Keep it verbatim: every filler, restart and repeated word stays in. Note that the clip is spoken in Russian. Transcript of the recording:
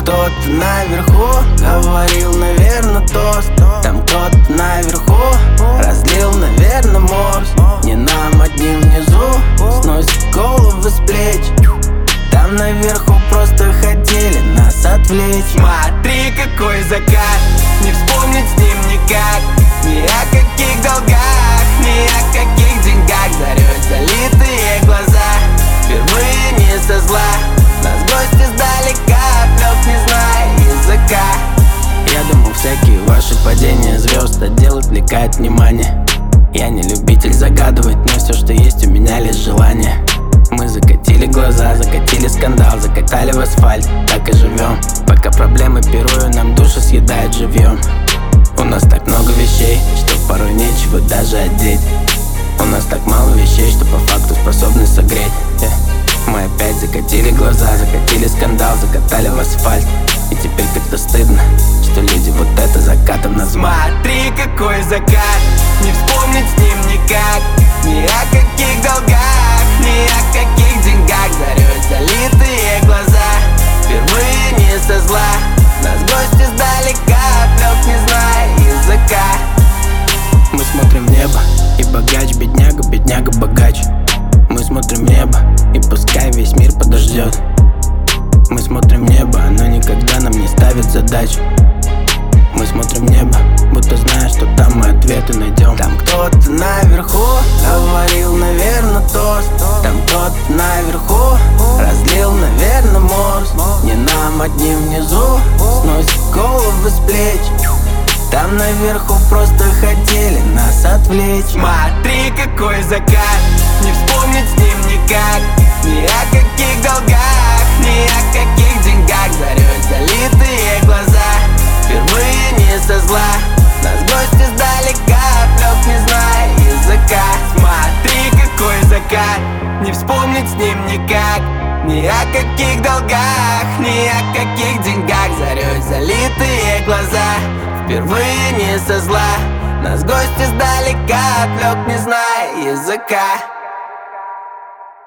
кто-то наверху говорил, наверное, тост. Там кто-то наверху разлил, наверное, морс. Не нам одним внизу сносит головы с плеч. Там наверху просто хотели нас отвлечь. Смотри, какой закат, не вспомнить с ним никак. Ни о каких долгах, ни о каких деньгах. Зарей залитые глаза, впервые не со зла. Нас гости сдалека, плёк не зная языка. Я думал, всякие ваши падения звезд отдел отвлекает внимание. Я не любитель загадывать, но все, что есть у меня, лишь желание. Мы закатили глаза, закатили скандал, закатали в асфальт, так и живем. Пока проблемы пируют, нам души съедают живьем. У нас так много вещей, что порой нечего даже одеть. У нас так мало вещей, что по факту способны согреть. yeah. Мы опять закатили глаза, закатили скандал, закатали в асфальт. И теперь как-то стыдно, что люди вот это закатом назвали. Смотри, какой закат, не вспомнить с ним никак. Ни о каких долгах, ни о каких деньгах. Зарей залитые глаза, впервые не со зла. Нас гости сдалека, плёк не зная языка. Мы смотрим в небо, и богач, бедняга, бедняга, богач. Мы смотрим в небо, и пускай весь мир подождет. Мы смотрим в небо, оно никогда нам не ставит задач. Мы смотрим в небо, будто зная, что там мы ответы найдем. Там кто-то наверху говорил, наверное, тост. Там кто-то наверху разлил, наверное, морс. Не нам одним внизу сносит головы с плеч. Там наверху просто хотели нас отвлечь. Смотри, какой закат, не вспомнить с ним никак. Ни о каких долгах, ни о каких деньгах. Зарей залитые глаза, впервые не со зла. Нас гости сдалека, плёк не зная языка. Смотри, какой закат, не вспомнить с ним никак. Ни о каких долгах, ни о каких деньгах. Зарей залитые глаза, впервые не со зла. Нас гости сдалека, плёк не зная языка.